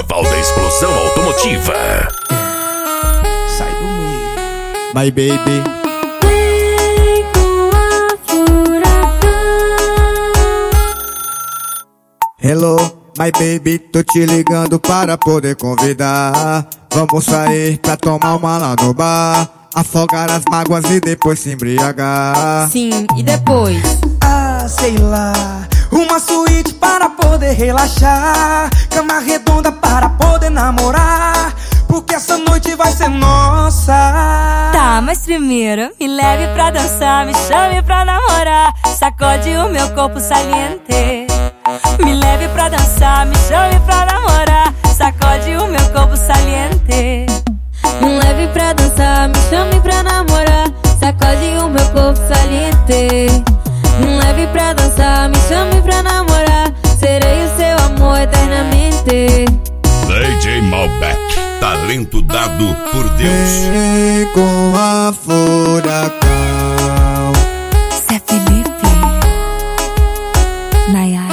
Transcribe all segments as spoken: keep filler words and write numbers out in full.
Carnaval da Explosão Automotiva. Sai do meio. My baby. Vem com a furacão. Hello, my baby, tô te ligando para poder convidar. Vamos sair pra tomar uma lá no bar, afogar as mágoas e depois se embriagar. Sim, e depois? Ah, sei lá, uma suíte para poder relaxar, cama redonda para poder namorar, porque essa noite vai ser nossa. Tá, mas primeiro me leve pra dançar, me chame pra namorar, sacode o meu corpo saliente. Me leve pra dançar, me chame pra namorar, sacode o meu corpo saliente. Me leve pra dançar, me chame pra namorar, sacode o meu corpo saliente. Me leve pra dançar, me chame pra namorar, serei o seu amor eternamente. D J Malbec, talento dado por Deus. Vem com a furacão. Zé Felipe, Nayara.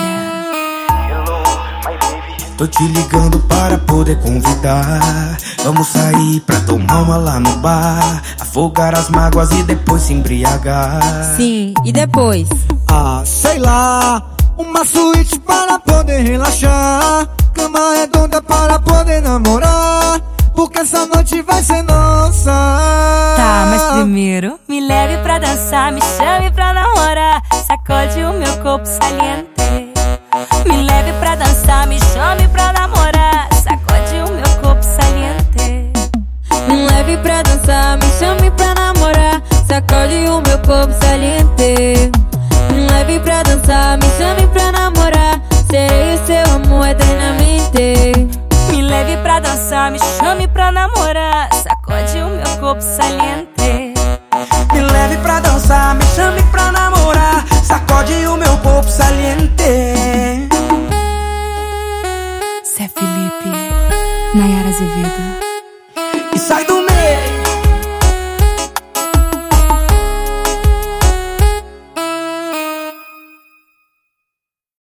Tô te ligando para poder convidar. Vamos sair pra tomar uma lá no bar, afogar as mágoas e depois se embriagar. Sim, e depois? Ah, sei lá, uma suíte para poder relaxar, cama redonda para poder namorar, porque essa noite vai ser nossa. Tá, mas primeiro me leve pra dançar, me chame pra namorar, sacode o meu corpo saliente. Me leve pra dançar, me chame pra namorar, sacode o meu corpo saliente. Me leve pra dançar, me chame pra namorar, sacode o meu corpo saliente. Me leve pra dançar, me chame pra namorar, serei o seu amor eternamente. Me leve pra dançar, me chame pra namorar, sacode o meu corpo saliente. Me leve pra dançar, me chame pra namorar, sacode o meu corpo saliente. Zé Felipe, Nayara Azevedo.